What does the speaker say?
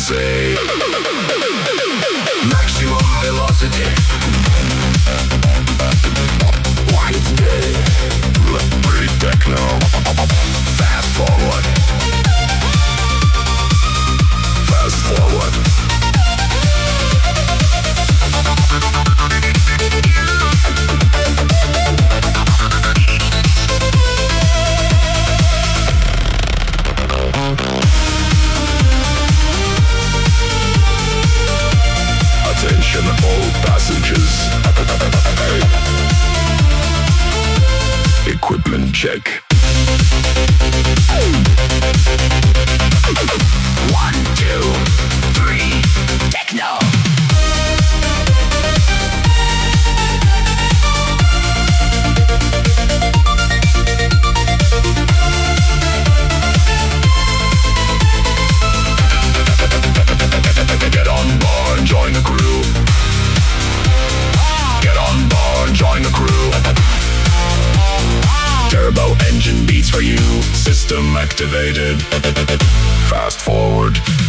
say. Maximum velocity. White day. Pretty techno. Fast forward. Fast forward. Attention all passengers. Equipment check. 1, 2, 3, techno. Get on board, join the crew. Get on board, join the crew. Turbo engine beats for you. System activated. Fast forward.